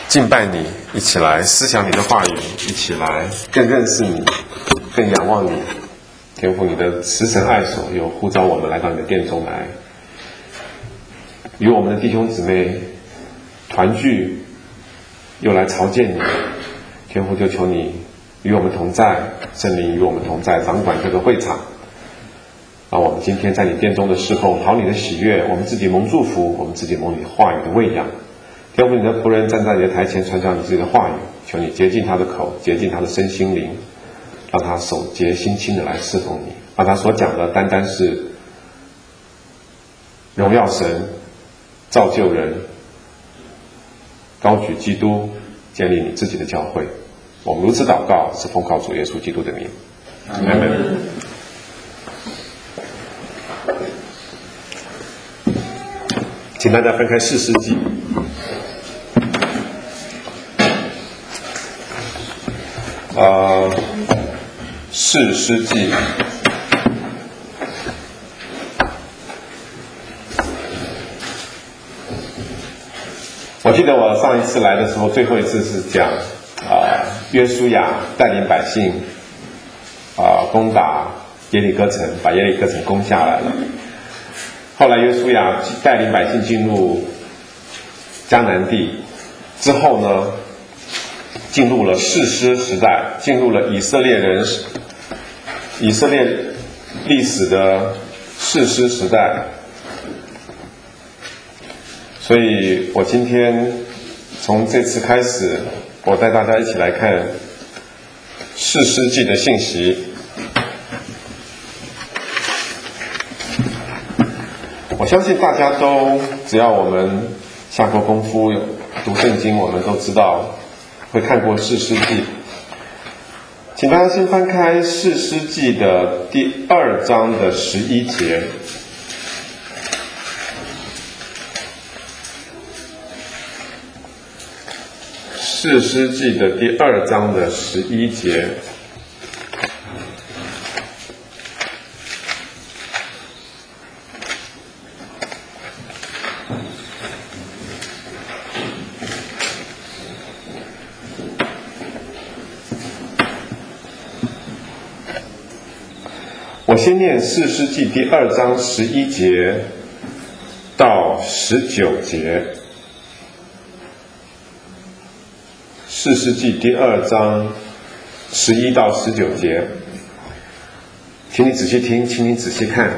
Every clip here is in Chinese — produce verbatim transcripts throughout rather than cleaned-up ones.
敬拜你，一起来思想你的话语，一起来更认识你，更仰望你。天父，你的慈神爱手又呼召我们来到你的殿中来，与我们的弟兄姊妹团聚，又来朝见你。天父，就求你与我们同在，圣灵与我们同在，掌管这个会场。让我们今天在你殿中的侍奉，讨你的喜悦，我们自己蒙祝福，我们自己蒙你话语的喂养。天父，你的仆人站在你的台前传讲你自己的话语，求你洁净他的口，洁净他的身心灵，让他手洁心清的来侍奉你，让他所讲的单单是荣耀神，造就人，高举基督，建立你自己的教会。我们如此祷告，是奉靠主耶稣基督的名，阿们。请大家翻开士师记。呃，士师记我记得我上一次来的时候，最后一次是讲啊、呃，约书亚带领百姓啊、呃、攻打耶利哥城，把耶利哥城攻下来了。后来约书亚带领百姓进入迦南地之后呢，进入了士师时代，进入了以色列人以色列历史的士师时代。所以我今天从这次开始，我带大家一起来看士师记的信息。我相信大家都，只要我们下过功夫读圣经，我们都知道会看过士师记。请大家先翻开士师记的第二章的十一节。士师记的第二章的十一节。我先念士师记第二章十一节到十九节。士师记第二章十一到十九节，请你仔细听，请你仔细看。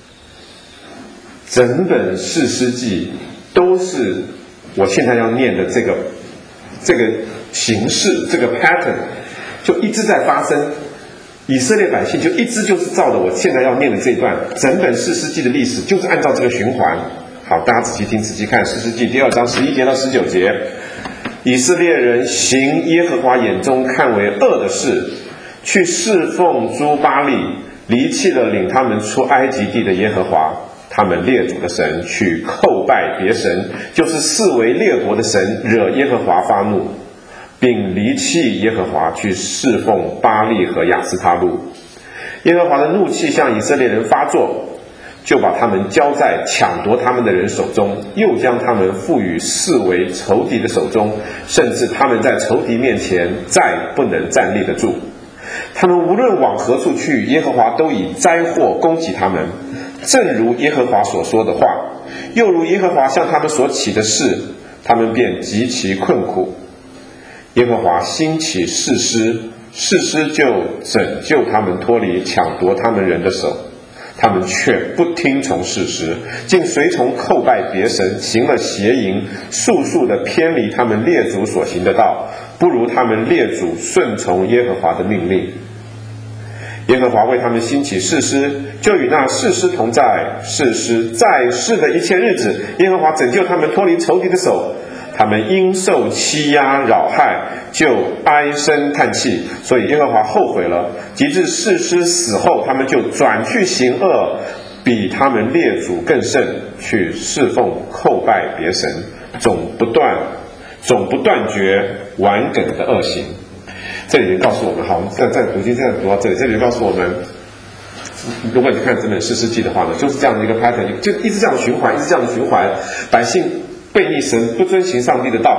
整本士师记都是我现在要念的这个这个形式，这个 pattern 就一直在发生。以色列百姓就一直就是照着我现在要念的这一段，整本士师记的历史就是按照这个循环。好，大家仔细听，仔细看，士师记第二章十一节到十九节。以色列人行耶和华眼中看为恶的事，去侍奉诸巴力，离弃了领他们出埃及地的耶和华，他们列祖的神，去叩拜别神，就是四围列国的神，惹耶和华发怒，并离弃耶和华，去侍奉巴力和亚斯他路。耶和华的怒气向以色列人发作，就把他们交在抢夺他们的人手中，又将他们付与四围仇敌的手中，甚至他们在仇敌面前再不能站立得住。他们无论往何处去，耶和华都以灾祸攻击他们，正如耶和华所说的话，又如耶和华向他们所起的事，他们便极其困苦。耶和华兴起士师，士师就拯救他们脱离抢夺他们人的手，他们却不听从士师，竟随从叩拜别神，行了邪淫，速速地偏离他们列祖所行的道，不如他们列祖顺从耶和华的命令。耶和华为他们兴起士师，就与那士师同在。士师在世的一切日子，耶和华拯救他们脱离仇敌的手，他们因受欺压扰害，就唉声叹气，所以耶和华后悔了。及至士师死后，他们就转去行恶，比他们列祖更甚，去侍奉叩拜别神，总不断总不断绝顽梗的恶行。这里面告诉我们，好，我们再再读经，这样读到这里，这里告诉我们，如果你看整本士师记的话呢，就是这样的一个 pattern， 就一直这样的循环，一直这样的循环，百姓背逆神，不遵行上帝的道，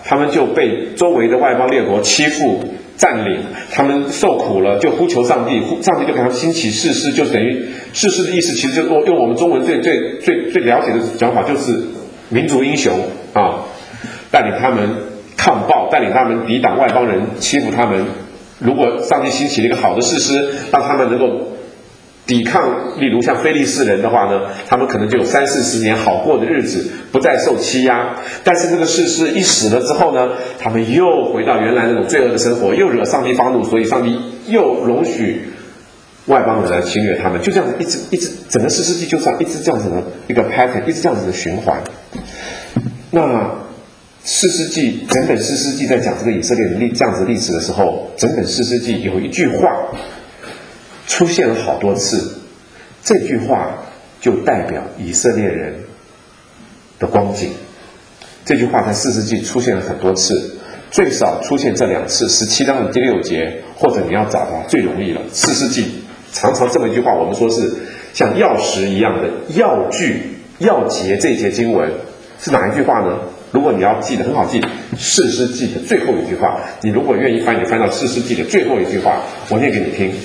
他们就被周围的外邦列国欺负占领，他们受苦了，就呼求上帝，上帝就给他们兴起士师，就等于士师的意思，其实就用我们中文最最最最了解的讲法，就是民族英雄啊，带领他们抗暴，带领他们抵挡外邦人欺负他们。如果上帝兴起了一个好的士师，让他们能够抵抗，例如像非利士人的话呢，他们可能就有三四十年好过的日子，不再受欺压。但是这个士师一死了之后呢，他们又回到原来那种罪恶的生活，又惹上帝发怒，所以上帝又容许外邦人来侵略他们，就这样一直一直整个士师记就这样一直这样子的一个 pattern， 一直这样子的循环。那士师记整本士师记在讲这个以色列人这样子的历史的时候，整本士师记有一句话出现了好多次，这句话就代表以色列人的光景。这句话在士师记出现了很多次，最少出现这两次，十七章的第六节，或者你要找它最容易了。士师记常常这么一句话，我们说是像钥匙一样的要句要节，这一节经文是哪一句话呢？如果你要记得很好记，士师记的最后一句话，你如果愿意翻，你翻到士师记的最后一句话，我念给你听，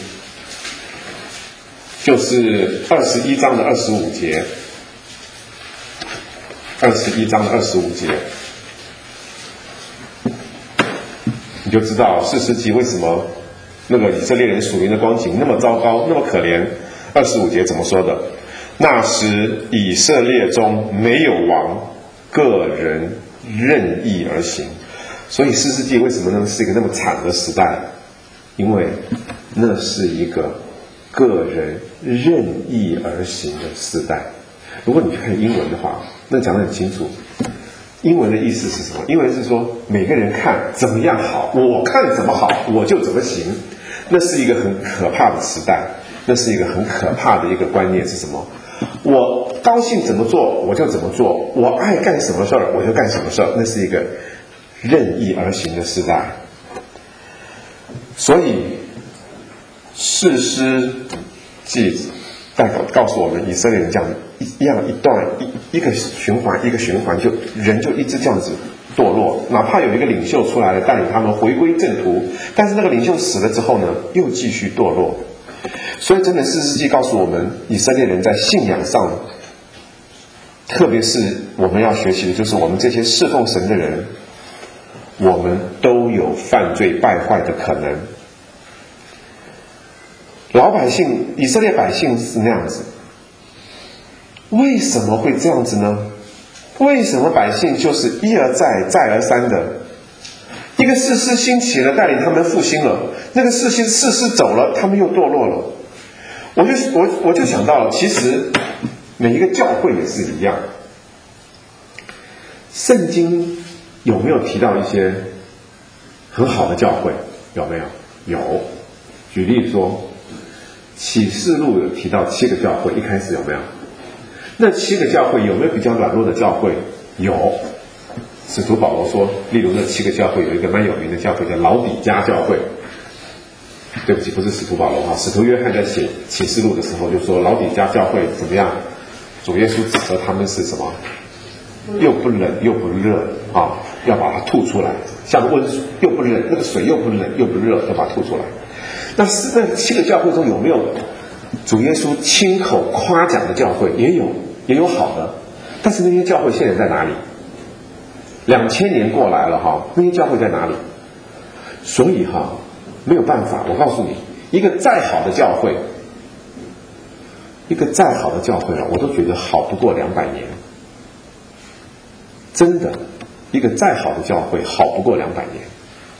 就是二十一章的二十五节，二十一章的二十五节，你就知道士师记为什么那个以色列人属灵的光景那么糟糕，那么可怜。二十五节怎么说的？那时以色列中没有王，个人任意而行。所以士师记为什么呢是一个那么惨的时代？因为那是一个个人任意而行的时代。如果你去看英文的话，那讲得很清楚。英文的意思是什么？英文是说每个人看怎么样好，我看怎么好，我就怎么行。那是一个很可怕的时代，那是一个很可怕的一个观念是什么？我高兴怎么做我就怎么做，我爱干什么事儿我就干什么事儿，那是一个任意而行的时代。所以士师记代表告诉我们，以色列人这样一样一段一一个循环一个循环，就人就一直这样子堕落，哪怕有一个领袖出来了带领他们回归正途，但是那个领袖死了之后呢，又继续堕落。所以真的士师记告诉我们，以色列人在信仰上，特别是我们要学习的就是我们这些侍奉神的人，我们都有犯罪败坏的可能。老百姓以色列百姓是那样子，为什么会这样子呢？为什么百姓就是一而再再而三的，一个士师兴起了带领他们复兴了，那个士师士师走了他们又堕落了。我就我我就想到了，其实每一个教会也是一样。圣经有没有提到一些很好的教会？有没有？有。举例说，启示录有提到七个教会，一开始有没有？那七个教会有没有比较软弱的教会？有。使徒保罗说，例如那七个教会有一个蛮有名的教会叫老底嘉教会。对不起，不是使徒保罗哈，使徒约翰在写启示录的时候就说老底嘉教会怎么样？主耶稣指责他们是什么？又不冷又不热啊，要把它吐出来，像温水，又不冷，那个水又不冷又不热，要把它吐出来。那是那七个教会中有没有主耶稣亲口夸奖的教会？也有，也有好的，但是那些教会现在在哪里？两千年过来了哈，那些教会在哪里？所以哈，没有办法，我告诉你，一个再好的教会，一个再好的教会啊，我都觉得好不过两百年。真的，一个再好的教会好不过两百年，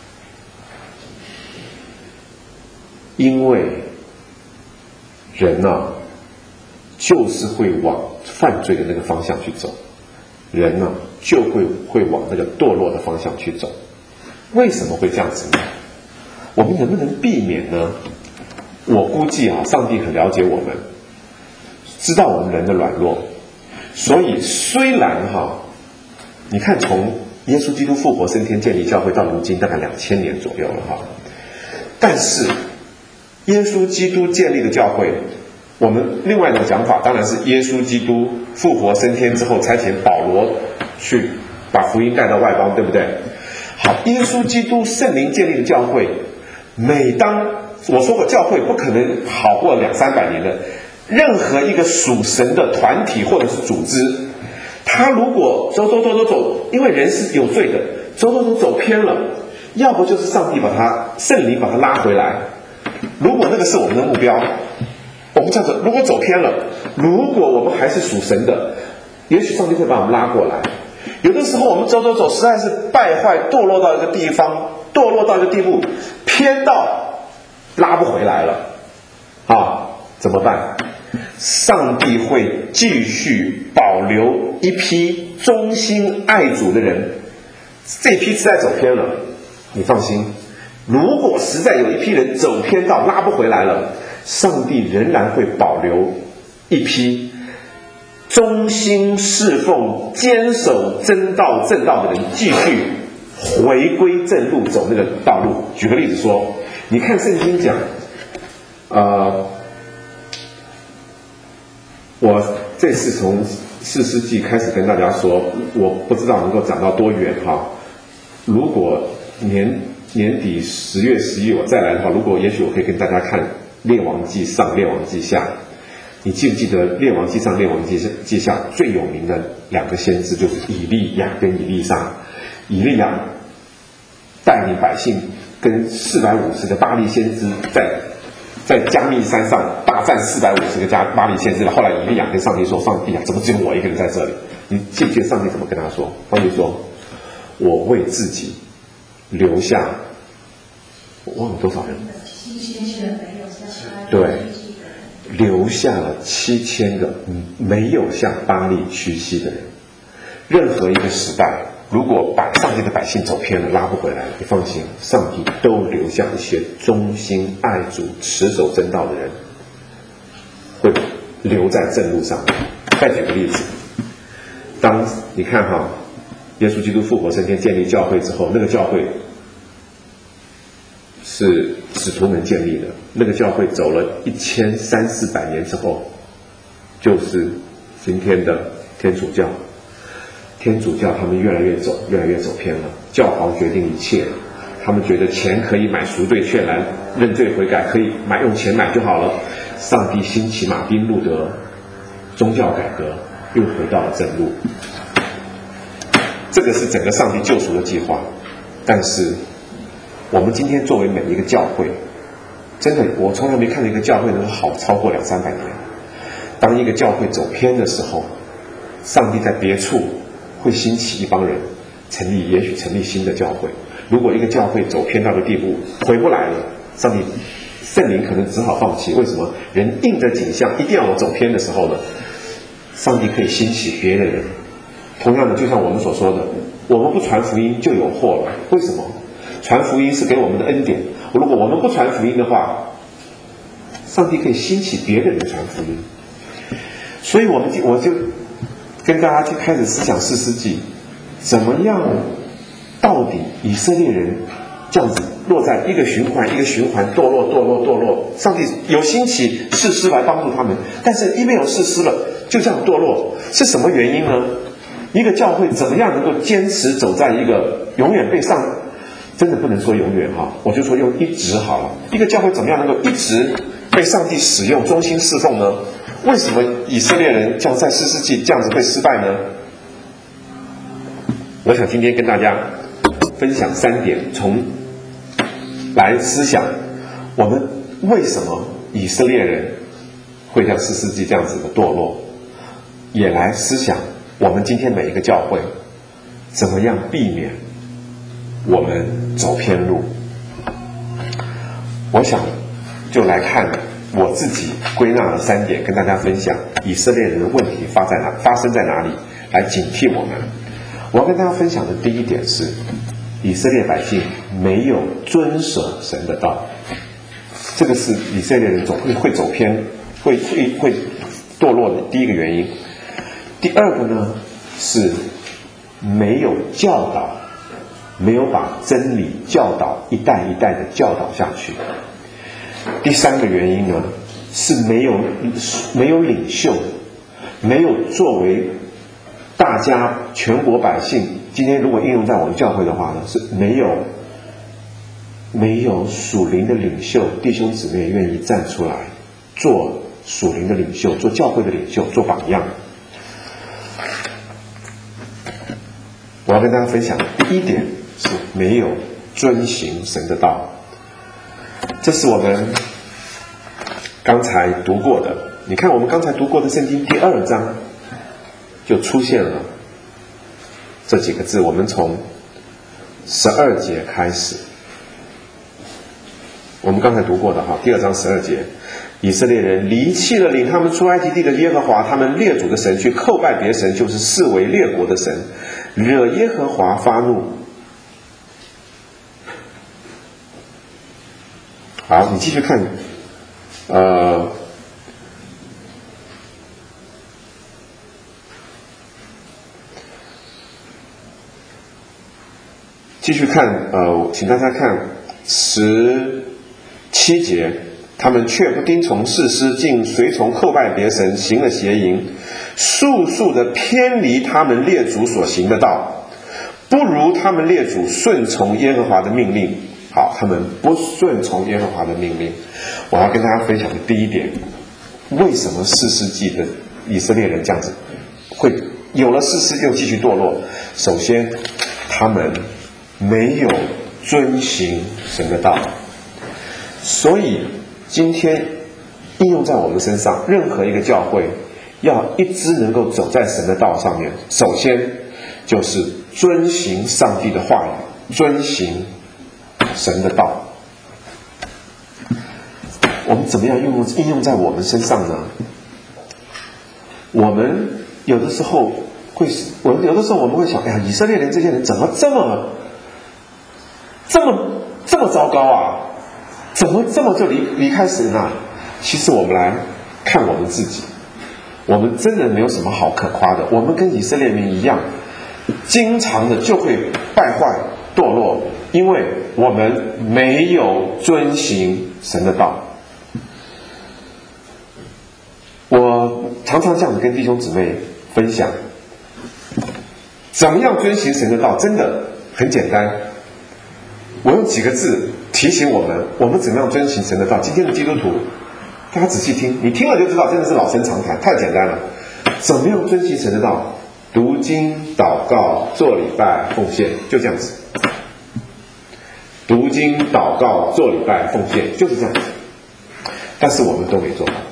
因为人啊，就是会往犯罪的那个方向去走，人啊，就会会往那个堕落的方向去走。为什么会这样子呢？我们能不能避免呢？我估计啊，上帝很了解我们，知道我们人的软弱，所以虽然哈、啊，你看从耶稣基督复活升天建立教会到如今大概两千年左右了哈，但是耶稣基督建立的教会，我们另外的讲法当然是耶稣基督复活升天之后差遣保罗去把福音带到外邦，对不对？ 好，耶稣基督圣灵建立的教会，每当我说过教会不可能好过两三百年的，任何一个属神的团体或者是组织，他如果走走走走走，因为人是有罪的，走走走走偏了，要不就是上帝把他圣灵把他拉回来。如果那个是我们的目标，我们这样子，如果走偏了，如果我们还是属神的，也许上帝会把我们拉过来。有的时候我们走走走，实在是败坏堕落到一个地方，堕落到一个地步，偏到拉不回来了啊，怎么办？上帝会继续保留一批忠心爱主的人，这批实在走偏了，你放心，如果实在有一批人走偏到拉不回来了，上帝仍然会保留一批忠心侍奉、坚守真道正道的人，继续回归正路，走那个道路。举个例子说，你看圣经讲，呃，我这次从士师记开始跟大家说，我不知道能够讲到多远哈。如果年年底十月、十一月我再来的话，如果也许我可以跟大家看列王记上、列王记下。你记不记得列王记上、列王记记下最有名的两个先知就是以利亚跟以利沙？以利亚带领百姓跟四百五十个巴力先知在在加密山上大战四百五十个加巴力先知了。后来以利亚跟上帝说：“上帝啊，怎么只有我一个人在这里？”你记不记得上帝怎么跟他说？上帝说：“我为自己留下，我忘了多少人，对。”留下了七千个没有向巴力屈膝的人。任何一个时代，如果把上帝的百姓走偏了，拉不回来了，你放心，上帝都留下一些忠心爱主、持守真道的人，会留在正路上。再举个例子，当你看哈，耶稣基督复活升天建立教会之后，那个教会是使徒们建立的，那个教会走了一千三四百年之后，就是今天的天主教。天主教他们越来越走，越来越走偏了。教皇决定一切，他们觉得钱可以买赎罪券来认罪悔改，可以买用钱买就好了。上帝兴起马丁路德，宗教改革又回到了正路。这个是整个上帝救赎的计划，但是我们今天作为每一个教会，真的我从来没看到一个教会能够好超过两三百年。当一个教会走偏的时候，上帝在别处会兴起一帮人成立，也许成立新的教会。如果一个教会走偏到的地步回不来了，上帝圣灵可能只好放弃。为什么？人应着景象一定要有走偏的时候呢？上帝可以兴起别的人。同样的，就像我们所说的，我们不传福音就有祸了。为什么？传福音是给我们的恩典，如果我们不传福音的话，上帝可以兴起别的人传福音。所以我们我就跟大家去开始思想士师记，怎么样到底以色列人这样子落在一个循环一个循环堕落堕落堕落，上帝有兴起士师来帮助他们，但是一没有士师了就这样堕落，是什么原因呢？一个教会怎么样能够坚持走在一个永远被上真的不能说永远哈，我就说用一直好了。一个教会怎么样能够一直被上帝使用、忠心侍奉呢？为什么以色列人这样在士师记这样子会失败呢？我想今天跟大家分享三点，从来思想我们为什么以色列人会像士师记这样子的堕落，也来思想我们今天每一个教会怎么样避免我们走偏路。我想就来看我自己归纳了三点，跟大家分享以色列人的问题发在哪发生在哪里，来警惕我们。我要跟大家分享的第一点是，以色列百姓没有遵守神的道，这个是以色列人总会会走偏、会会会堕落的第一个原因。第二个呢是没有教导，没有把真理教导一代一代的教导下去。第三个原因呢是没有没有领袖，没有作为大家全国百姓今天如果应用在我们教会的话呢，是没有没有属灵的领袖弟兄姊妹愿意站出来做属灵的领袖，做教会的领袖，做榜样。我要跟大家分享的第一点是没有遵行神的道，这是我们刚才读过的。你看我们刚才读过的圣经第二章就出现了这几个字，我们从十二节开始，我们刚才读过的哈，第二章十二节，以色列人离弃了领他们出埃及地的耶和华他们列祖的神，去叩拜别神，就是视为列国的神，惹耶和华发怒。好，你继续看，呃，继续看，呃，请大家看十七节，他们却不听从士师，竟随从叩拜别神，行了邪淫，速速的偏离他们列祖所行的道，不如他们列祖顺从耶和华的命令。好，他们不顺从耶和华的命令。我要跟大家分享的第一点，为什么士师记的以色列人这样子会有了士师又继续堕落？首先，他们没有遵行神的道，所以今天应用在我们身上，任何一个教会要一直能够走在神的道上面，首先就是遵行上帝的话语，遵行神的道。我们怎么样应用应用在我们身上呢？我们有的时候会，我有的时候我们会想，哎呀，以色列人这些人怎么这么这么这么糟糕啊？怎么这么就离离开神啊？其实我们来看我们自己，我们真的没有什么好可夸的。我们跟以色列民一样，经常的就会败坏堕落，因为我们没有遵行神的道。我常常这样子跟弟兄姊妹分享，怎么样遵行神的道，真的很简单。我用几个字提醒我们，我们怎么样遵行神的道。今天的基督徒，大家仔细听，你听了就知道，真的是老生常谈，太简单了。怎么样遵行神的道？读经、祷告、做礼拜、奉献，就这样子。读经、祷告、做礼拜、奉献，就是这样子。但是我们都没做到。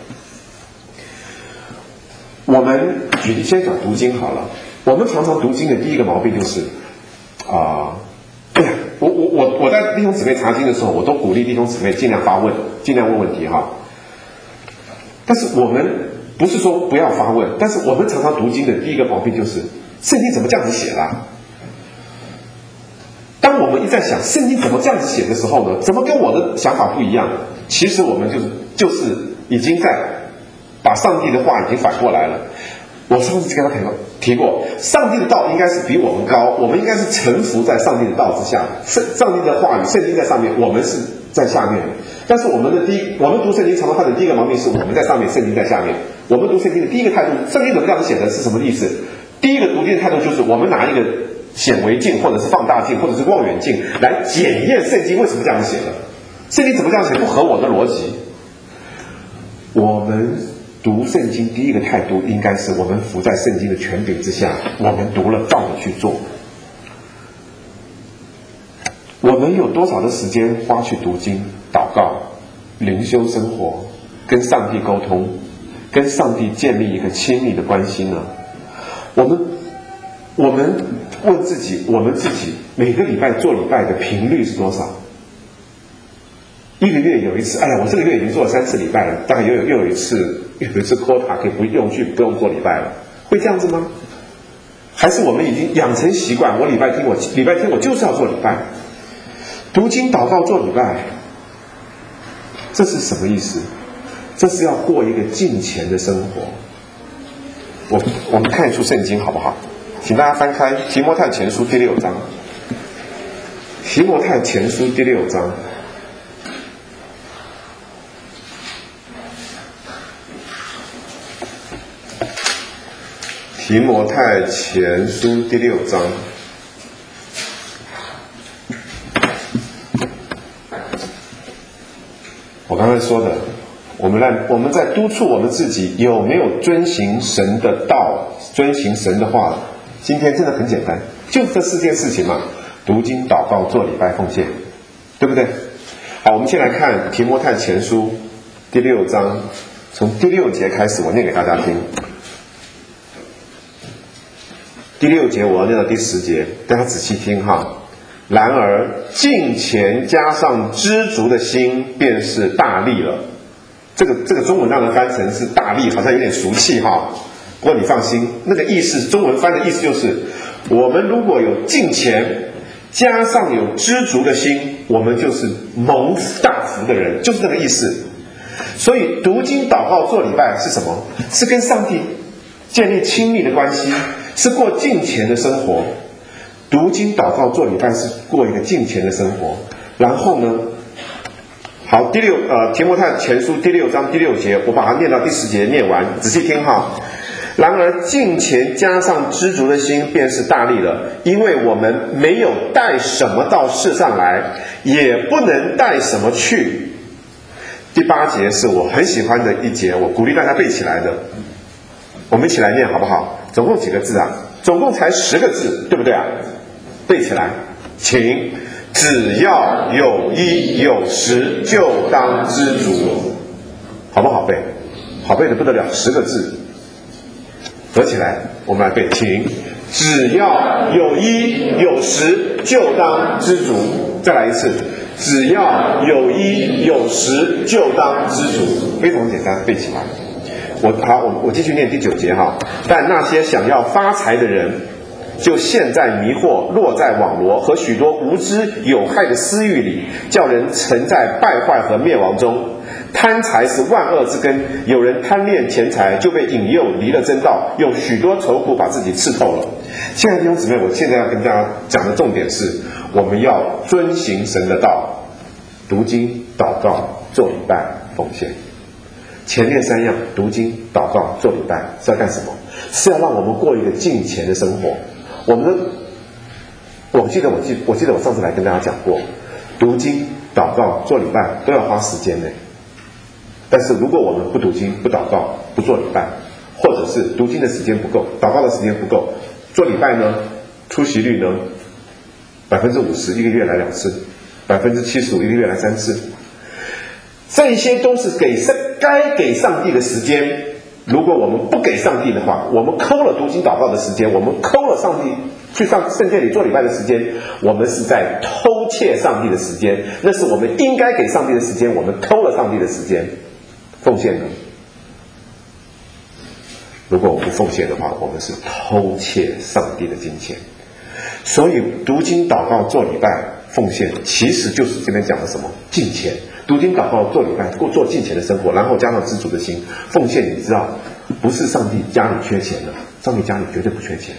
我们举例先讲读经好了。我们常常读经的第一个毛病就是啊、呃，哎呀，我我我我在弟兄姊妹查经的时候，我都鼓励弟兄姊妹尽量发问，尽量问问题哈。但是我们不是说不要发问，但是我们常常读经的第一个毛病就是圣经怎么这样子写啦？当我们一再想圣经怎么这样子写的时候呢，怎么跟我的想法不一样？其实我们就是就是已经在把上帝的话已经反过来了。我上次跟他提过，上帝的道应该是比我们高，我们应该是臣服在上帝的道之下，圣上帝的话语圣经在上面，我们是在下面。但是我们的第一，我们读圣经常常犯的第一个毛病是我们在上面，圣经在下面。我们读圣经的第一个态度，圣经怎么这样子写的是什么意思？第一个读经的态度就是我们拿一个显微镜或者是放大镜或者是望远镜来检验圣经为什么这样写的，圣经怎么这样写不合我的逻辑。我们读圣经第一个态度应该是我们服在圣经的权柄之下，我们读了照着去做。我们有多少的时间花去读经、祷告、灵修生活，跟上帝沟通，跟上帝建立一个亲密的关系呢？我们我们问自己，我们自己每个礼拜做礼拜的频率是多少？一个月有一次，哎呀，我这个月已经做了三次礼拜了，大概又有又有一次，又有一次 quota 可以不用去不用做礼拜了，会这样子吗？还是我们已经养成习惯，我礼拜天我礼拜天我就是要做礼拜，读经祷告做礼拜，这是什么意思？这是要过一个敬虔的生活。我我们看一出圣经好不好？请大家翻开提摩太前书第六章，提摩太前书第六章。提摩太前书第六章， 我刚才说的，我们来我们在督促我们自己有没有遵行神的道，遵行神的话。今天真的很简单，就是这四件事情嘛：读经、祷告、做礼拜、奉献，对不对？好，我们先来看提摩太前书第六章，从第六节开始，我念给大家听。第六节我要念到第十节，大家仔细听哈。然而敬虔加上知足的心，便是大利了。这个这个中文当然翻成是大利，好像有点俗气哈。不过你放心，那个意思，中文翻的意思就是，我们如果有敬虔，加上有知足的心，我们就是蒙大福的人，就是那个意思。所以读经、祷告、做礼拜是什么？是跟上帝建立亲密的关系，是过敬虔的生活。读经、祷告、做礼拜是过一个敬虔的生活。然后呢，好，第六呃提摩太前书第六章第六节，我把它念到第十节念完，仔细听哈。然而敬虔加上知足的心，便是大利了，因为我们没有带什么到世上来，也不能带什么去。第八节是我很喜欢的一节，我鼓励大家背起来的，我们一起来念好不好？总共几个字啊？总共才十个字，对不对啊？背起来，请。只要有衣有食，就当知足。好不好背？好背的不得了，十个字合起来，我们来背，请。只要有衣有食，就当知足。再来一次，只要有衣有食，就当知足。非常简单，背起来。我好，我我继续念第九节哈。但那些想要发财的人，就陷在迷惑，落在网罗和许多无知有害的私欲里，叫人沉在败坏和灭亡中。贪财是万恶之根，有人贪恋钱财，就被引诱离了真道，用许多愁苦把自己刺透了。亲爱的弟兄姊妹，我现在要跟大家讲的重点是，我们要遵行神的道，读经、祷告、做礼拜、奉献。前面三样，读经、祷告、做礼拜，是要干什么？是要让我们过一个敬虔的生活。我们的，我记得我记我记得我上次来跟大家讲过，读经、祷告、做礼拜都要花时间的。但是如果我们不读经、不祷告、不做礼拜，或者是读经的时间不够，祷告的时间不够，做礼拜呢，出席率呢，百分之五十一个月来两次，百分之七十五一个月来三次，这些都是给上该给上帝的时间。如果我们不给上帝的话，我们抠了读经祷告的时间，我们抠了上帝去上圣殿里做礼拜的时间，我们是在偷窃上帝的时间，那是我们应该给上帝的时间，我们偷了上帝的时间。奉献呢？如果我们不奉献的话，我们是偷窃上帝的金钱。所以读经祷告做礼拜奉献，其实就是这边讲的什么？敬虔。读经祷告做礼拜过做敬虔的生活，然后加上知足的心。奉献你知道，不是上帝家里缺钱的，上帝家里绝对不缺钱。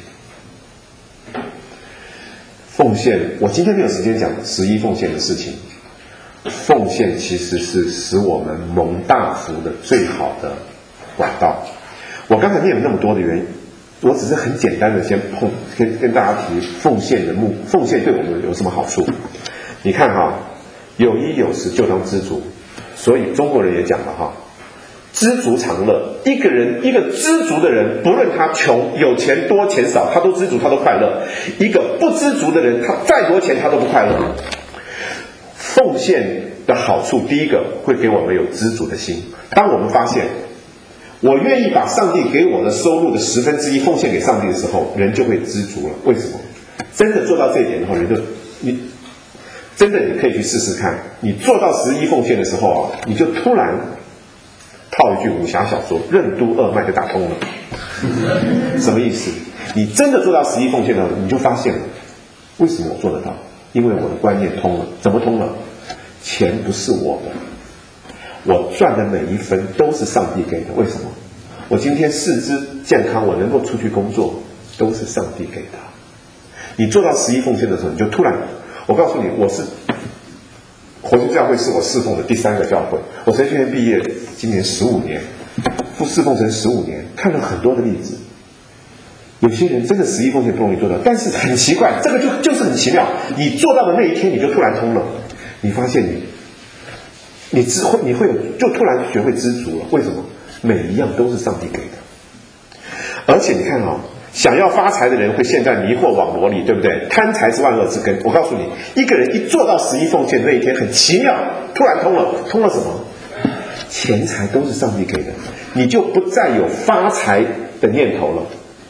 奉献，我今天没有时间讲十一奉献的事情。奉献其实是使我们蒙大福的最好的管道。我刚才念了那么多的原因，我只是很简单的先碰跟跟大家提奉献的目，奉献对我们有什么好处？你看哈，有衣有食就当知足，所以中国人也讲了哈，知足常乐。一个人一个知足的人，不论他穷有钱多钱少，他都知足，他都快乐。一个不知足的人，他再多钱他都不快乐。奉献的好处，第一个会给我们有知足的心。当我们发现我愿意把上帝给我的收入的十分之一奉献给上帝的时候，人就会知足了。为什么？真的做到这一点的话，人就你真的你可以去试试看。你做到十一奉献的时候啊，你就突然套一句武侠小说，任督二脉就打通了。什么意思？你真的做到十一奉献的时候，你就发现了，为什么我做得到？因为我的观念通了。怎么通了？钱不是我的，我赚的每一分都是上帝给的。为什么？我今天四肢健康，我能够出去工作，都是上帝给的。你做到十一奉献的时候，你就突然，我告诉你，我是活泉教会是我侍奉的第三个教会。我神学院毕业，今年十五年，不侍奉神十五年，看了很多的例子。有些人真的十一奉献不容易做到，但是很奇怪，这个就就是很奇妙。你做到的那一天，你就突然通了。你发现你你知会你会有就突然学会知足了。为什么？每一样都是上帝给的。而且你看哦，想要发财的人会陷在迷惑网罗里，对不对？贪财是万恶之根。我告诉你，一个人一做到十一奉献那一天，很奇妙，突然通了，通了什么？钱财都是上帝给的，你就不再有发财的念头了。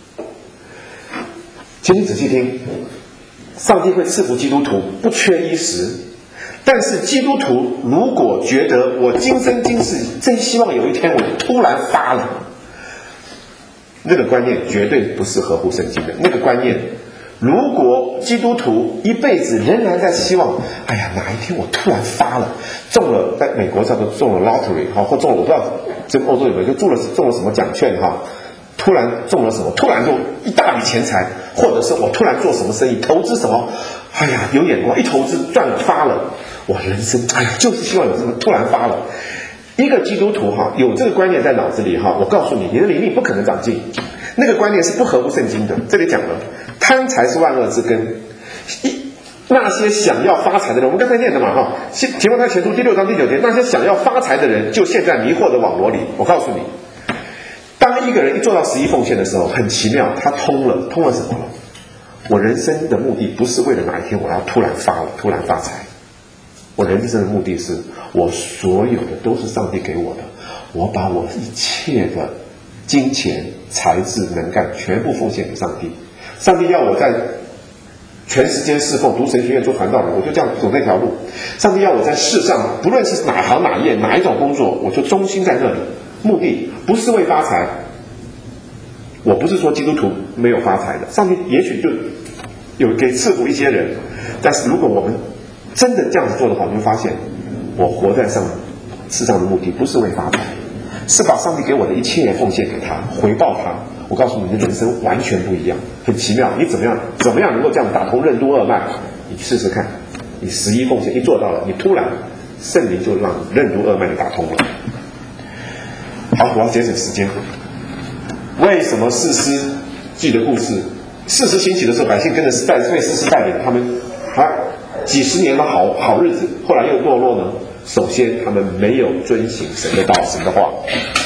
请你仔细听，上帝会赐福基督徒，不缺衣食。但是基督徒如果觉得我今生今世真希望有一天我突然发了，那个观念绝对不是合乎圣经的。那个观念，如果基督徒一辈子仍然在希望，哎呀，哪一天我突然发了，中了，在美国叫做中了 lottery 哈，或中了我不知道这个欧洲有没有就中了中了什么奖券哈，突然中了什么，突然就一大笔钱财，或者是我突然做什么生意，投资什么，哎呀，有眼光，一投资赚了发了，我人生哎呀，就是希望有这么突然发了。一个基督徒哈，有这个观念在脑子里哈，我告诉你，你的灵命不可能长进。那个观念是不合乎圣经的。这里讲了，贪财是万恶之根。一那些想要发财的人，我们刚才念的嘛哈，提摩太前书第六章第九节，那些想要发财的人，就陷在迷惑的网罗里。我告诉你，当一个人一做到十一奉献的时候，很奇妙，他通了，通了什么了？我人生的目的不是为了哪一天我要突然发了，突然发财。我人生的目的是，我所有的都是上帝给我的，我把我一切的金钱、才智、能干全部奉献给上帝。上帝要我在全时间侍奉，读神学院做传道人，我就这样走那条路。上帝要我在世上，不论是哪行哪业哪一种工作，我就忠心在那里。目的不是为发财。我不是说基督徒没有发财的，上帝也许就有给赐福一些人，但是如果我们真的这样子做的话，你会发现，我活在上世上的目的不是为发财，是把上帝给我的一切奉献给他，回报他。我告诉你，你的人生完全不一样，很奇妙。你怎么样，怎么样能够这样打通任督二脉？你试试看，你十一奉献一做到了，你突然圣灵就让任督二脉打通了。好，我要节省时间。为什么士师记的故事，士师兴起的时候，百姓跟着带被士师带领，他们啊几十年的好好日子，后来又堕落呢？首先，他们没有遵行神的道、神的话。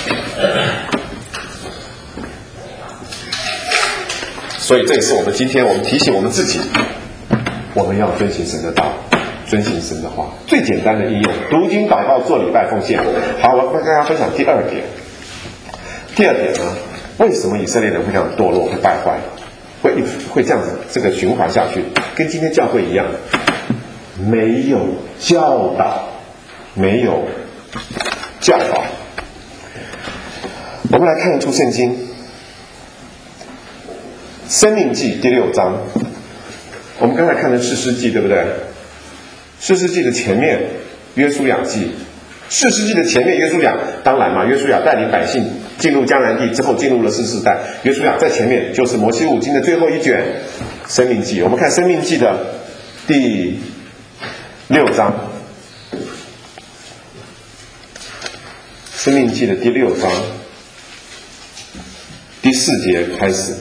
所以这也是我们今天我们提醒我们自己，我们要遵行神的道，遵行神的话。最简单的应用，读经、祷告、做礼拜、奉献。好，我跟大家分享第二点。第二点呢，为什么以色列人会这样堕落、会败坏，会会这样子这个循环下去？跟今天教会一样，没有教导，没有教导。我们来看一处圣经，申命记第六章。我们刚才看的士师记，对不对？士师记的前面约书亚记，士师记的前面约书亚，当然嘛，约书亚带领百姓进入迦南地之后，进入了士世代。约书亚在前面，就是摩西五经的最后一卷申命记。我们看申命记的第六章，申命记的第六章第四节开始。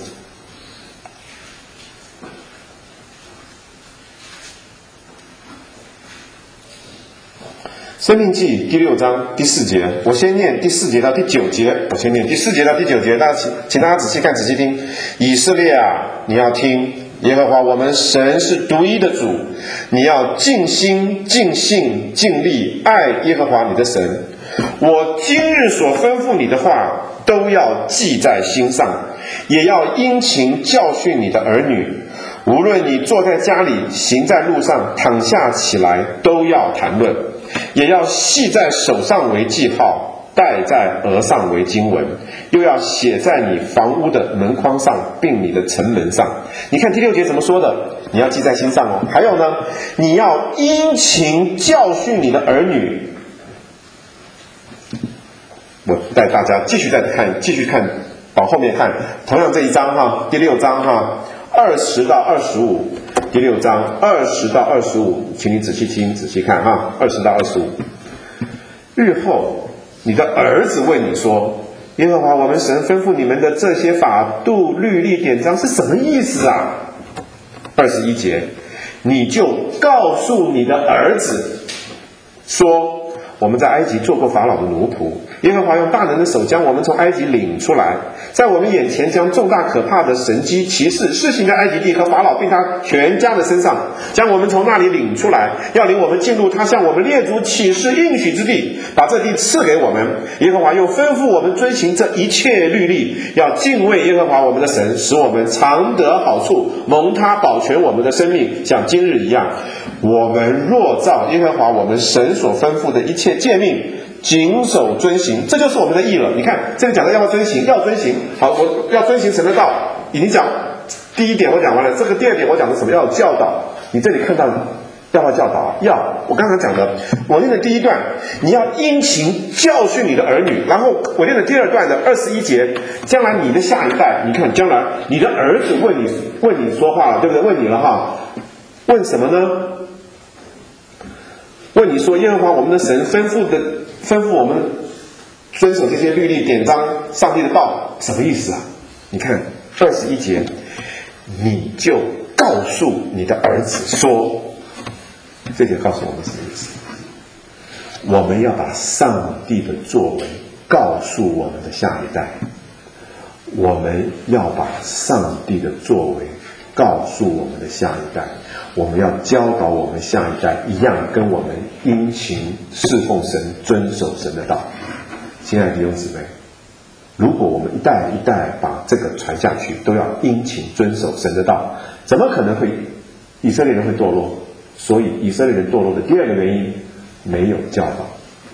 申命记第六章第四节，我先念第四节到第九节。我先念第四节到第九节，大家请请大家仔细看，仔细听。以色列啊，你要听，耶和华我们神是独一的主，你要尽心、尽性、尽力爱耶和华你的神。我今日所吩咐你的话，都要记在心上，也要殷勤教训你的儿女。无论你坐在家里，行在路上，躺下起来，都要谈论。也要系在手上为记号，戴在额上为经文，又要写在你房屋的门框上，并你的城门上。你看第六节怎么说的？你要记在心上哦。还有呢，你要殷勤教训你的儿女。我带大家继续再看，继续看，往后面看，同样这一章哈，第六章哈，二十到二十五。第六章二十到二十五，请你仔细听，仔细看哈，二十到二十五。日后你的儿子问你说，耶和华我们神吩咐你们的这些法度、律例、典章是什么意思啊？二十一节，你就告诉你的儿子说， 我们在埃及做过法老的奴仆，耶和华用大能的手将我们从埃及领出来，在我们眼前将重大可怕的神迹奇事施行在埃及地和法老并他全家的身上，将我们从那里领出来，要领我们进入他向我们列祖起誓应许之地，把这地赐给我们。耶和华又吩咐我们遵行这一切律例，要敬畏耶和华我们的神，使我们常得好处，蒙他保全我们的生命，像今日一样。我们若照耶和华我们神所吩咐的一切诫命谨守遵行，这就是我们的义了。你看这里讲的要不要遵行，要遵行。好，我要遵行神的道，已经讲第一点我讲完了，这个第二点我讲的什么？要教导。你这里看到要不要教导？要。我刚才讲的，我念的第一段，你要殷勤教训你的儿女，然后我念的第二段的二十一节，将来你的下一代，你看将来你的儿子问你问你说话了，对不对？问你了哈，问什么呢？问你说，耶和华我们的神吩咐的吩咐我们遵守这些律例典章，上帝的道，什么意思啊？你看二十一节，你就告诉你的儿子说，这节告诉我们什么意思？我们要把上帝的作为告诉我们的下一代，我们要把上帝的作为告诉我们的下一代，我们要教导我们下一代一样跟我们殷勤侍奉神，遵守神的道。亲爱的弟兄姊妹，如果我们一代一代把这个传下去，都要殷勤遵守神的道，怎么可能会以色列人会堕落？所以以色列人堕落的第二个原因，没有教导。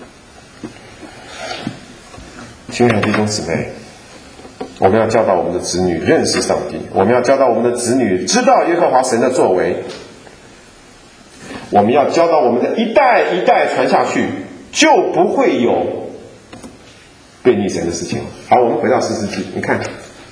亲爱的弟兄姊妹，我们要教导我们的子女认识上帝，我们要教导我们的子女知道耶和华神的作为，我们要教导我们的一代一代传下去，就不会有悖逆神的事情了。好，我们回到士师记，你看，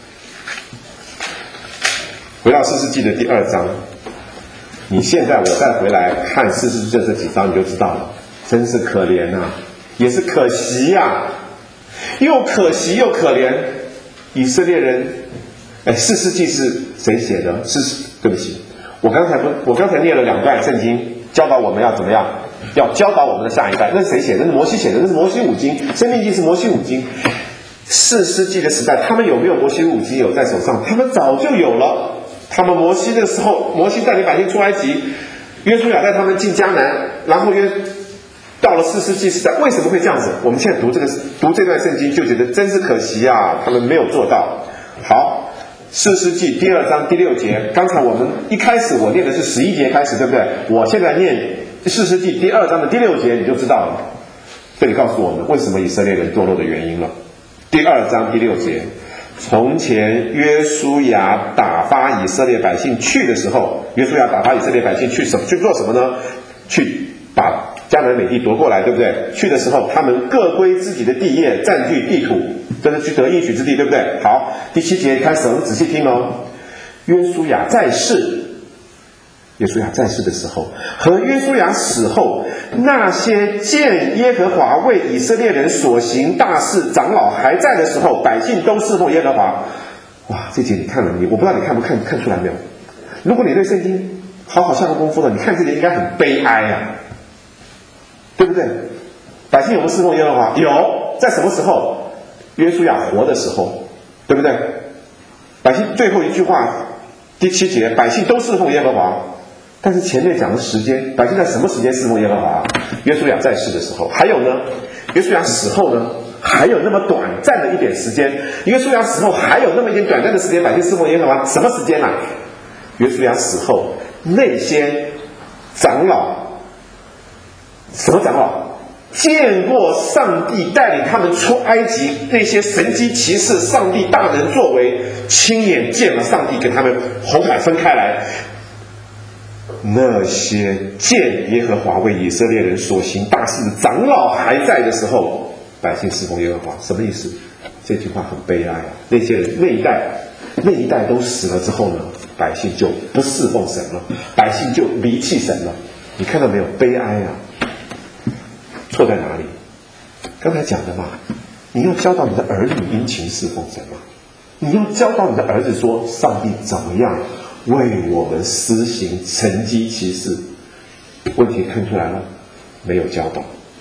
回到士师记的第二章，你现在我再回来看士师记这几章，你就知道了，真是可怜啊，也是可惜呀、啊，又可惜又可怜。以色列人，哎，士师记是谁写的？是，对不起，我刚才不，我刚才念了两段圣经，教导我们要怎么样，要教导我们的下一代。那是谁写的？那是摩西写的，那是摩西五经。申命记是摩西五经。士师记的时代，他们有没有摩西五经有在手上？他们早就有了。他们摩西的时候，摩西带领百姓出埃及，约书亚带他们进迦南，然后约。到了士师记时代，为什么会这样子？我们现在读这个读这段圣经就觉得真是可惜啊，他们没有做到。好，士师记第二章第六节，刚才我们一开始我念的是十一节开始，对不对？我现在念士师记第二章的第六节，你就知道了。这里告诉我们为什么以色列人堕落的原因了。第二章第六节，从前约书亚打发以色列百姓去的时候，约书亚打发以色列百姓去什么去做什么呢？去把迦南美地夺过来，对不对？去的时候他们各归自己的地业，占据地土，这是去得应许之地，对不对？好，第七节开始，我们仔细听哦。约书亚在世，约书亚在世的时候和约书亚死后，那些见耶和华为以色列人所行大事长老还在的时候，百姓都侍奉耶和华。哇，这节你看了你，我不知道你看不看看出来没有？如果你对圣经好好下过功夫的，你看这节应该很悲哀啊，对不对？百姓有没有侍奉耶和华？有，在什么时候？约书亚活的时候，对不对？百姓最后一句话，第七节，百姓都侍奉耶和华。但是前面讲的时间，百姓在什么时间侍奉耶和华？约书亚在世的时候。还有呢，约书亚死后呢，还有那么短暂的一点时间。约书亚死后还有那么一点短暂的时间，百姓侍奉耶和华，什么时间啊？约书亚死后，那些长老。什么长老？见过上帝带领他们出埃及那些神迹奇事，上帝大能作为，亲眼见了上帝给他们红海分开来。那些见耶和华为以色列人所行大事的长老还在的时候，百姓侍奉耶和华，什么意思？这句话很悲哀啊！那些人那一代那一代都死了之后呢，百姓就不侍奉神了，百姓就离弃神了。你看到没有？悲哀啊！错在哪里？刚才讲的嘛，你要教导你的儿女殷勤侍奉神嘛，你要教导你的儿子说上帝怎么样为我们施行神迹奇事。问题看出来了，没有教导。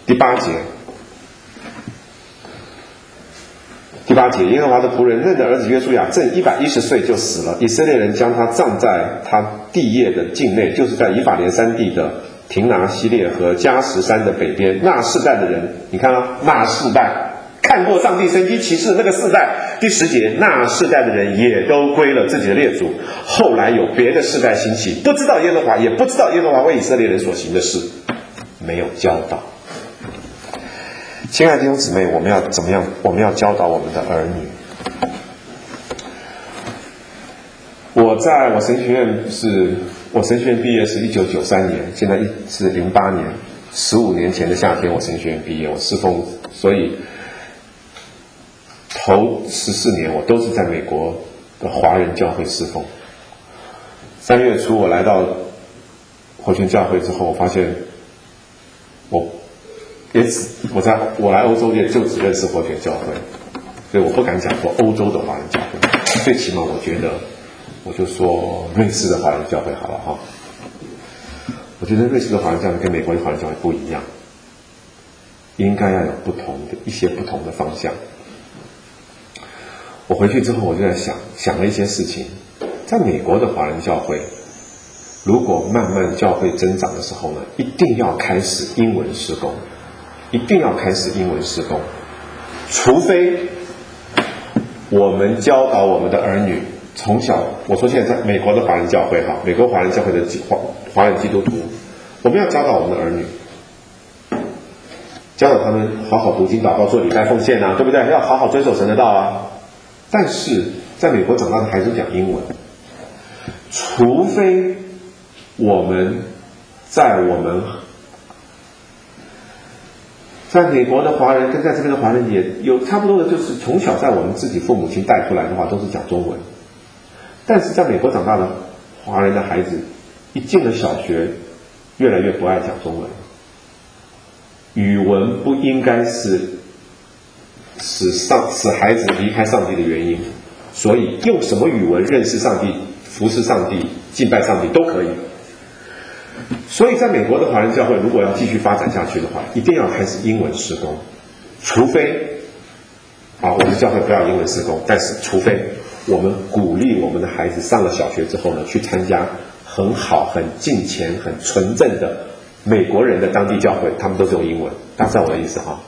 第八节，第八节，耶和华的仆人嫩的儿子约书亚正一百一十岁就死了，以色列人将他葬在他地业的境内，就是在以法莲山地的亭拿西列和加什山的北边。那世代的人，你看啊，那世代看过上帝神迹奇事那个世代，第十节，那世代的人也都归了自己的列祖。后来有别的世代兴起，不知道耶和华，也不知道耶和华为以色列人所行的事，没有教导。亲爱的弟兄姊妹，我们要怎么样？我们要教导我们的儿女。我在我神学院是，我神学院毕业是一九九三年，现在是零八年，十五年前的夏天，我神学院毕业，我侍奉，所以头十四年我都是在美国的华人教会侍奉。三月初我来到活泉教会之后，我发现我也只我在我来欧洲也就只认识活泉教会，所以我不敢讲说欧洲的华人教会，最起码我觉得我就说瑞士的华人教会好了哈。我觉得瑞士的华人教会跟美国的华人教会不一样，应该要有不同的一些不同的方向。我回去之后我就在想想了一些事情，在美国的华人教会，如果慢慢教会增长的时候呢，一定要开始英文事工，一定要开始英文事工，除非我们教导我们的儿女从小，我说现在在美国的华人教会哈，美国华人教会的华华人基督徒，我们要教导我们的儿女，教导他们好好读经祷告做礼拜奉献啊，对不对？要好好遵守神的道啊。但是在美国长大的孩子讲英文，除非我们在我们在美国的华人跟在这边的华人也有差不多的，就是从小在我们自己父母亲带出来的话都是讲中文，但是在美国长大的华人的孩子一进了小学越来越不爱讲中文。语文不应该是使上使孩子离开上帝的原因，所以用什么语文认识上帝、服侍上帝、敬拜上帝都可以。所以在美国的华人教会如果要继续发展下去的话，一定要开始英文事工，除非啊，我们教会不要英文事工，但是除非我们鼓励我们的孩子上了小学之后呢，去参加很好、很敬虔、很纯正的美国人的当地教会，他们都是用英文，大家知道我的意思哈。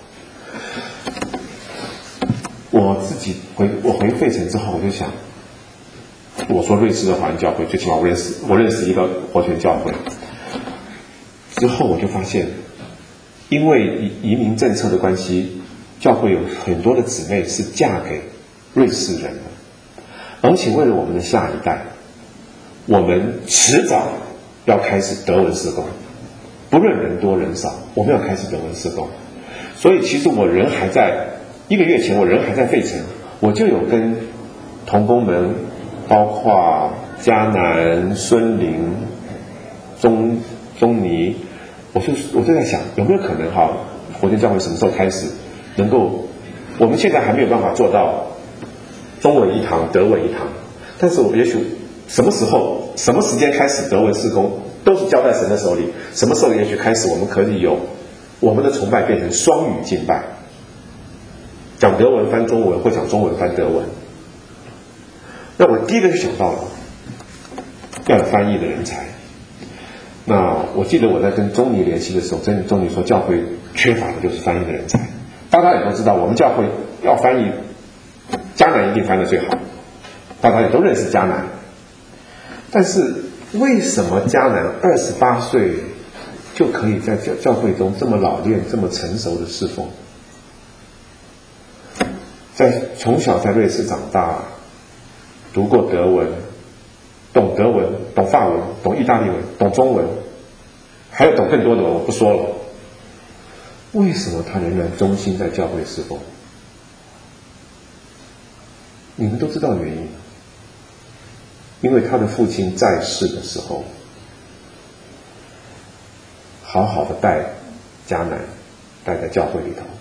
我自己回我回费城之后，我就想，我说瑞士的华人教会，最起码我认识我认识一个活泉教会。之后我就发现，因为移移民政策的关系，教会有很多的姊妹是嫁给瑞士人的，而且为了我们的下一代，我们迟早要开始德文事工，不论人多人少，我们要开始德文事工。所以其实我人还在一个月前，我人还在费城，我就有跟同工们，包括迦南、孙林、钟钟尼，我就我就在想，有没有可能哈，活泉教会什么时候开始能够，我们现在还没有办法做到中文一堂、德文一堂，但是我也许什么时候、什么时间开始德文事工，都是交在神的手里。什么时候也许开始，我们可以有我们的崇拜变成双语敬拜。讲德文翻中文，或讲中文翻德文。那我第一个就想到了，要有翻译的人才。那我记得我在跟钟尼联系的时候，真钟尼说教会缺乏的就是翻译的人才。大家也都知道，我们教会要翻译，迦南一定翻得最好，大家也都认识迦南。但是为什么迦南二十八岁就可以在教教会中这么老练、这么成熟的侍奉？在从小在瑞士长大，读过德文，懂德文，懂法文，懂意大利文，懂中文，还有懂更多的文，我不说了。为什么他仍然忠心在教会侍奉？你们都知道原因，因为他的父亲在世的时候，好好的带迦南，带在教会里头。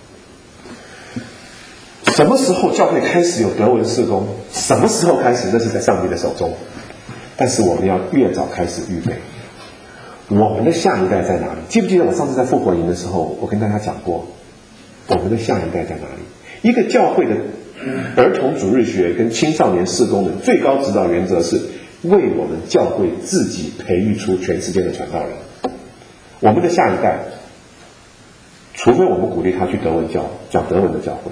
什么时候教会开始有德文事工？什么时候开始？那是在上帝的手中。但是我们要越早开始预备。 我们的下一代在哪里？记不记得我上次在复活营的时候，我跟大家讲过，我们的下一代在哪里？一个教会的儿童主日学跟青少年事工的最高指导原则是为我们教会自己培育出全世界的传道人。我们的下一代，除非我们鼓励他去德文教讲德文的教会，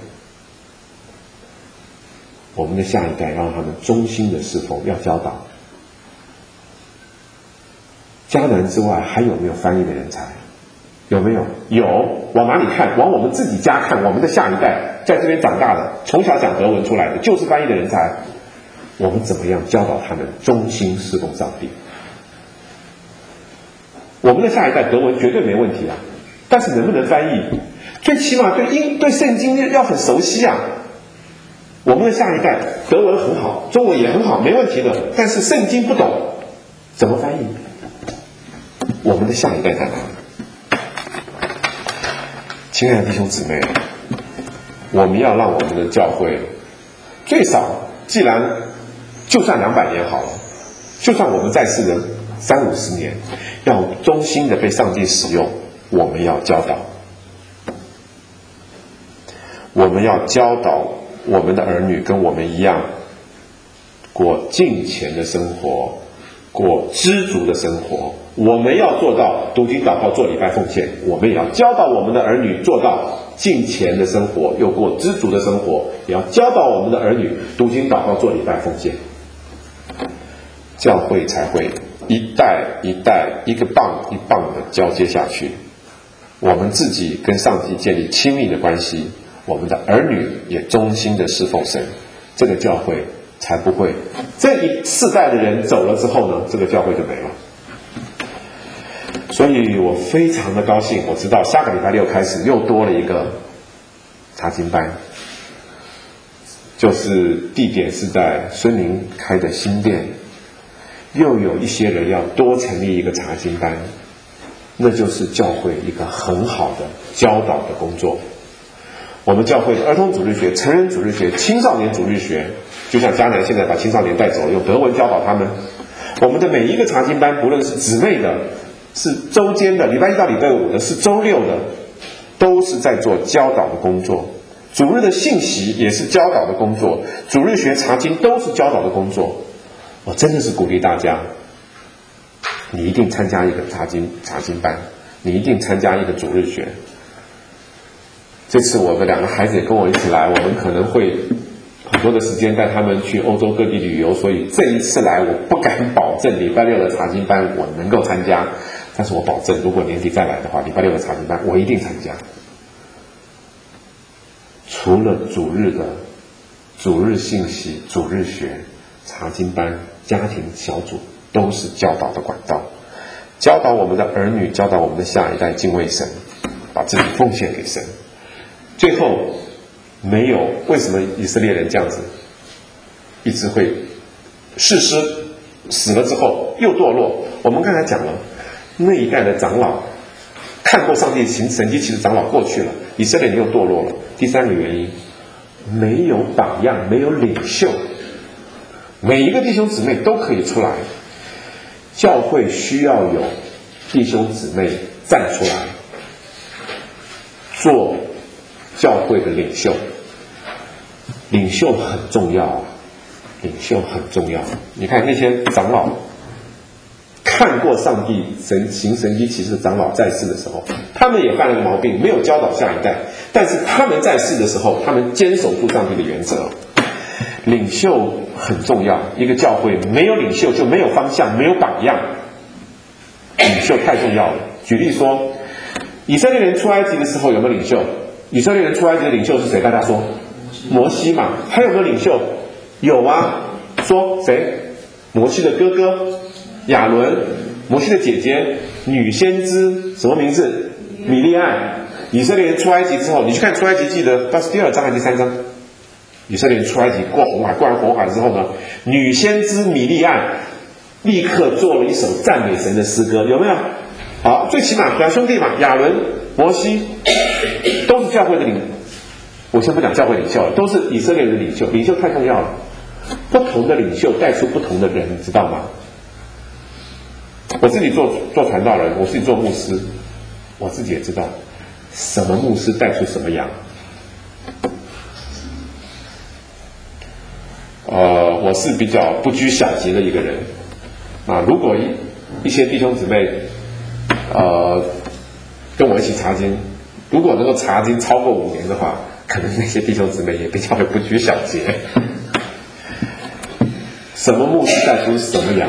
我们的下一代要让他们忠心的侍奉，要教导。迦南之外还有没有翻译的人才？有没有？有。往哪里看？往我们自己家看。我们的下一代在这边长大的，从小讲德文出来的，就是翻译的人才。我们怎么样教导他们忠心侍奉上帝？我们的下一代德文绝对没问题啊，但是能不能翻译？最起码对英对圣经要很熟悉啊。我们的下一代德文很好，中文也很好，没问题的，但是圣经不懂，怎么翻译？我们的下一代在哪里？亲爱的弟兄姊妹，我们要让我们的教会最少，既然就算两百年好了，就算我们在世的三五十年，要忠心的被上帝使用，我们要教导，我们要教导我们的儿女跟我们一样，过敬虔的生活，过知足的生活。我们要做到读经祷告做礼拜奉献，我们也要教导我们的儿女做到敬虔的生活，又过知足的生活，也要教导我们的儿女读经祷告做礼拜奉献，教会才会一代一代一个棒一棒的交接下去。我们自己跟上帝建立亲密的关系，我们的儿女也忠心的侍奉神，这个教会才不会这一世代的人走了之后呢，这个教会就没了。所以我非常的高兴，我知道下个礼拜六开始又多了一个查经班，就是地点是在孙宁开的新店，又有一些人要多成立一个查经班，那就是教会一个很好的教导的工作。我们教会的儿童主日学、成人主日学、青少年主日学，就像迦南现在把青少年带走，用德文教导他们。我们的每一个查经班，不论是姊妹的，是周间的，礼拜一到礼拜五的，是周六的，都是在做教导的工作。主日的信息也是教导的工作，主日学查经都是教导的工作。我真的是鼓励大家，你一定参加一个查经查经班，你一定参加一个主日学。这次我的两个孩子也跟我一起来，我们可能会很多的时间带他们去欧洲各地旅游，所以这一次来我不敢保证礼拜六的查经班我能够参加，但是我保证如果年底再来的话，礼拜六的查经班我一定参加。除了主日的主日信息、主日学、查经班、家庭小组，都是教导的管道，教导我们的儿女，教导我们的下一代敬畏神，把自己奉献给神。最后没有为什么以色列人这样子一直会士师死了之后又堕落？我们刚才讲了，那一代的长老看过上帝行神迹奇的长老过去了，以色列人又堕落了。第三个原因，没有榜样，没有领袖。每一个弟兄姊妹都可以出来，教会需要有弟兄姊妹站出来做教会的领袖。领袖很重要啊，领袖很重要。你看那些长老看过上帝神行神迹奇事的长老在世的时候，他们也犯了个毛病，没有教导下一代，但是他们在世的时候，他们坚守住上帝的原则。领袖很重要，一个教会没有领袖就没有方向，没有榜样，领袖太重要了。举例说，以色列人出埃及的时候有没有领袖？以色列人出埃及的领袖是谁？大家说摩西嘛。还有没有领袖？有啊，说谁？摩西的哥哥亚伦，摩西的姐姐女先知，什么名字？米利暗。以色列人出埃及之后，你去看出埃及记的到第二章还是第三章？以色列人出埃及过红海，过完红海之后呢，女先知米利暗立刻做了一首赞美神的诗歌，有没有？好，最起码两兄弟嘛，亚伦、摩西都是教会的领，我先不讲教会领袖了，都是以色列人的领袖。领袖太重要了，不同的领袖带出不同的人，你知道吗？ 我自己做做传道人，我自己做牧师，我自己也知道什么牧师带出什么羊。呃，我是比较不拘小节的一个人啊。如果一一些弟兄姊妹呃跟我一起查经，如果能够查经超过五年的话，可能那些弟兄姊妹也比较会不拘小节。什么牧师带出什么羊？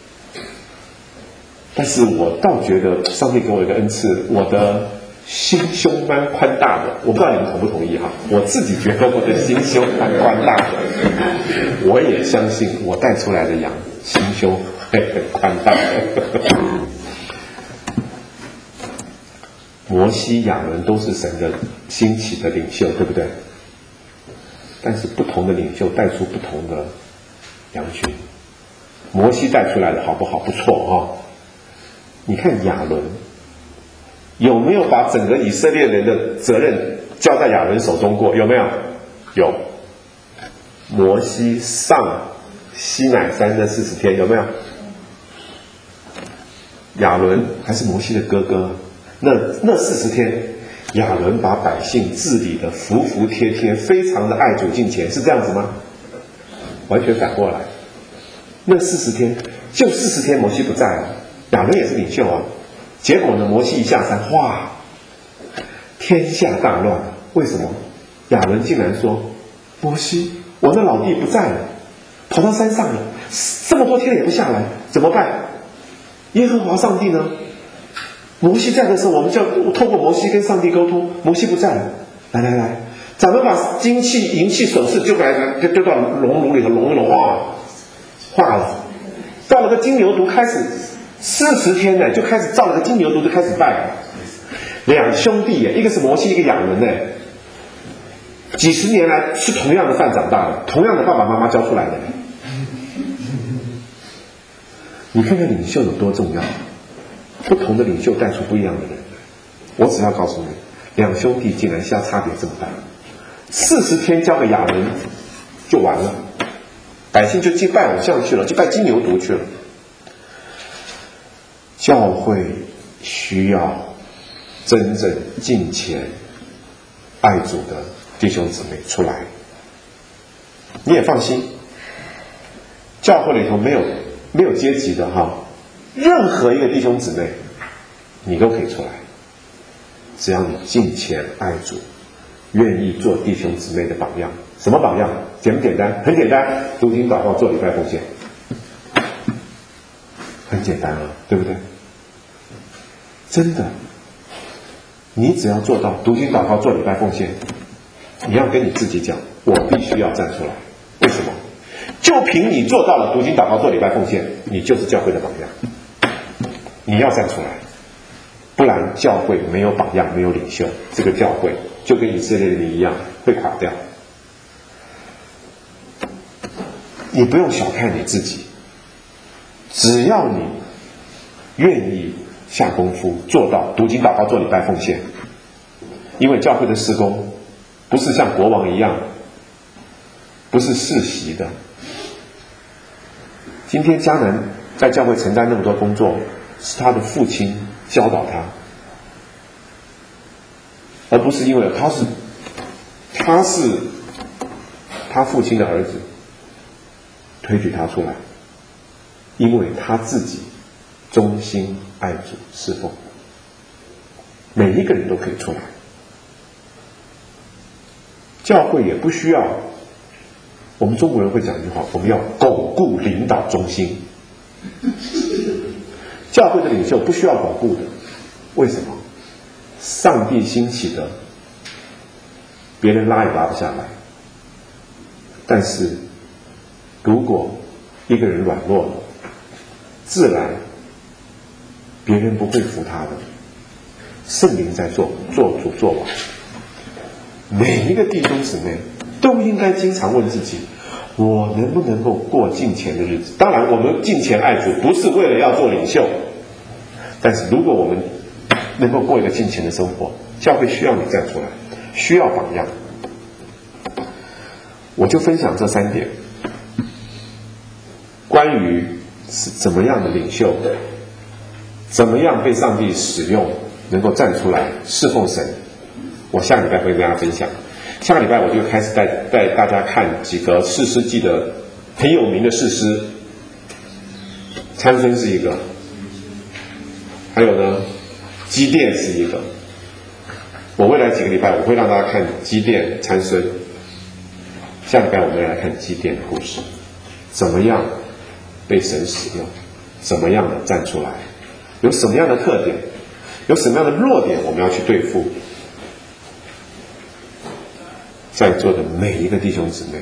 但是我倒觉得上帝给我一个恩赐，我的心胸蛮宽大的，我不知道你们同不同意哈。我自己觉得我的心胸蛮宽大的，我也相信我带出来的羊心胸会很宽大的。摩西、亚伦都是神的兴起的领袖，对不对？但是不同的领袖带出不同的羊群。摩西带出来的好不好？不错哈、哦。你看亚伦有没有把整个以色列人的责任交在亚伦手中过？有没有？有。摩西上西乃山的四十天有没有？亚伦还是摩西的哥哥，那那四十天，亚伦把百姓治理的服服帖帖，非常的爱主敬虔，是这样子吗？完全反过来。那四十天就四十天，摩西不在了，亚伦也是领袖啊。结果呢，摩西一下山，哇，天下大乱。为什么？亚伦竟然说：“摩西，我的老弟不在了，跑到山上了，这么多天也不下来，怎么办？”耶和华上帝呢？摩西在的时候，我们就要透过摩西跟上帝沟通。摩西不在了，来来来，咱们把金器、银器、首饰丢来，就丢到熔炉里头，熔一熔，哇，化了。到了个金牛犊，开始四十天呢，就开始造了个金牛犊，就开始拜了。两兄弟耶，一个是摩西，一个亚伦呢，几十年来是同样的饭长大的，同样的爸爸妈妈教出来的。你看看领袖有多重要，不同的领袖带出不一样的人。我只要告诉你，两兄弟竟然相差别这么大，四十天交给亚伦就完了，百姓就去拜偶像去了，去拜金牛犊去了。教会需要真正敬虔爱主的弟兄姊妹出来。你也放心，教会里头没有没有阶级的哈，任何一个弟兄姊妹你都可以出来，只要你敬虔爱主，愿意做弟兄姊妹的榜样。什么榜样？简不简单？很简单，读经祷告做礼拜奉献，很简单啊，对不对？真的，你只要做到读经祷告做礼拜奉献，你要跟你自己讲，我必须要站出来。为什么？就凭你做到了读经祷告做礼拜奉献，你就是教会的榜样。你要站出来，不然教会没有榜样，没有领袖，这个教会就跟以色列人一样会垮掉。你不用小看你自己，只要你愿意下功夫做到读经祷告做礼拜奉献。因为教会的事工不是像国王一样，不是世袭的。今天迦南在教会承担那么多工作，是他的父亲教导他，而不是因为他是他是他父亲的儿子推举他出来，因为他自己忠心爱主侍奉。每一个人都可以出来，教会也不需要。我们中国人会讲一句话，我们要巩固领导中心。教会的领袖不需要巩固的，为什么？上帝兴起的，别人拉也拉不下来。但是如果一个人软弱了，自然别人不会服他的。圣灵在做做主做王，每一个弟兄姊妹都应该经常问自己，我能不能够过敬虔的日子？当然我们敬虔爱主不是为了要做领袖，但是如果我们能够过一个敬虔的生活，教会需要你站出来，需要榜样。我就分享这三点，关于是怎么样的领袖怎么样被上帝使用，能够站出来侍奉神，我下个礼拜会跟大家分享。下个礼拜我就开始带带大家看几个士师记的很有名的士师，参孙是一个，还有呢基甸是一个。我未来几个礼拜我会让大家看基甸、参孙，下礼拜我们来看基甸的故事，怎么样被神使用，怎么样的站出来，有什么样的特点，有什么样的弱点我们要去对付。在座的每一个弟兄姊妹，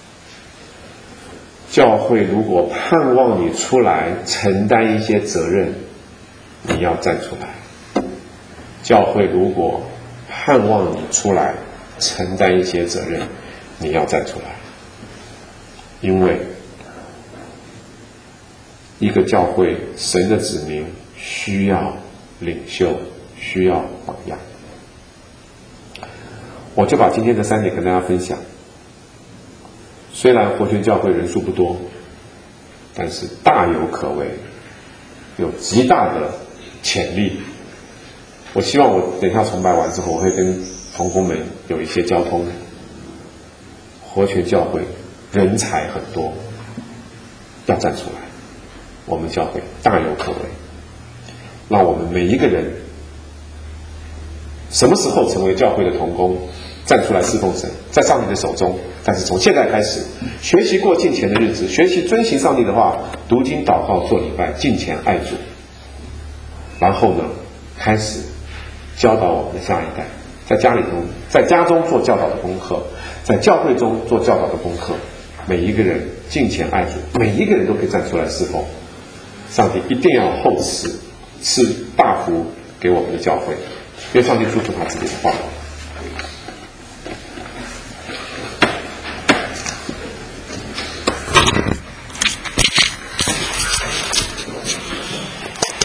教会如果盼望你出来承担一些责任，你要站出来。教会如果盼望你出来承担一些责任，你要站出来。因为一个教会，神的子民需要领袖，需要榜样。我就把今天的三点跟大家分享。虽然活泉教会人数不多，但是大有可为，有极大的潜力。我希望我等一下崇拜完之后，我会跟同工们有一些交通。活泉教会人才很多，要站出来。我们教会大有可为，让我们每一个人什么时候成为教会的同工，站出来侍奉神，在上帝的手中。但是从现在开始，学习过敬虔的日子，学习遵行上帝的话，读经祷告做礼拜，敬虔爱主。然后呢，开始教导我们的下一代，在家里头，在家中做教导的功课，在教会中做教导的功课。每一个人敬虔爱主，每一个人都可以站出来侍奉。上帝一定要厚赐，赐大福给我们的教会，愿上帝祝福他自己的话。